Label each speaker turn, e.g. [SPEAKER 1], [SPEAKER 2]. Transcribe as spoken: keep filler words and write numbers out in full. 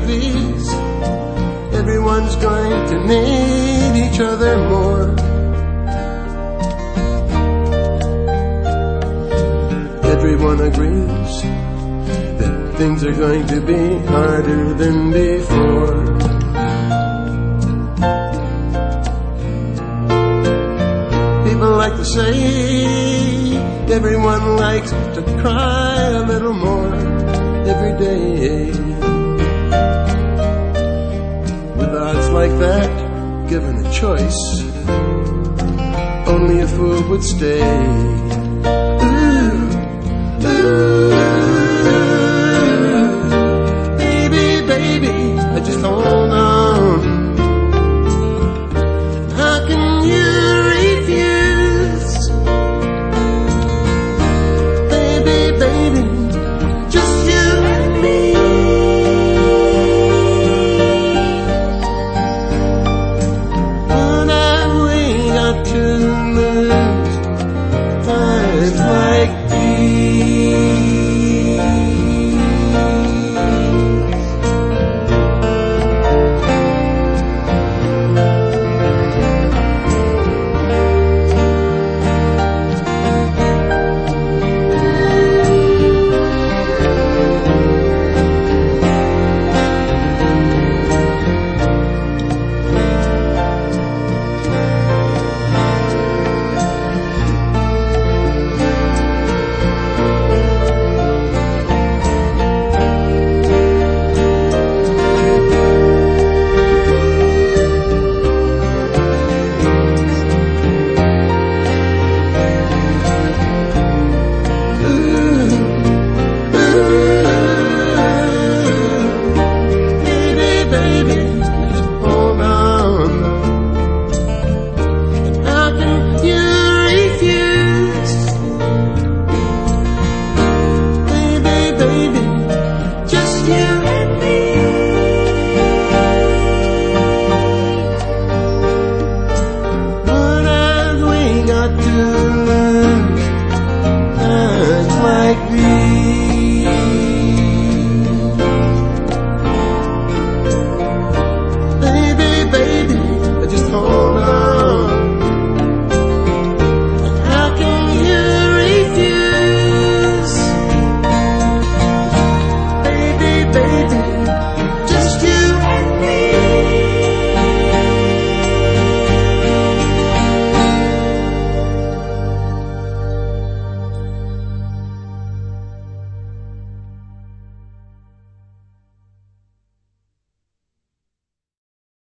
[SPEAKER 1] these, everyone's going to need each other more. Everyone agrees that things are going to be harder than before. People like to say everyone likes to cry a little more every day. With odds like that, given a choice, only a fool would stay. Ooh, ooh.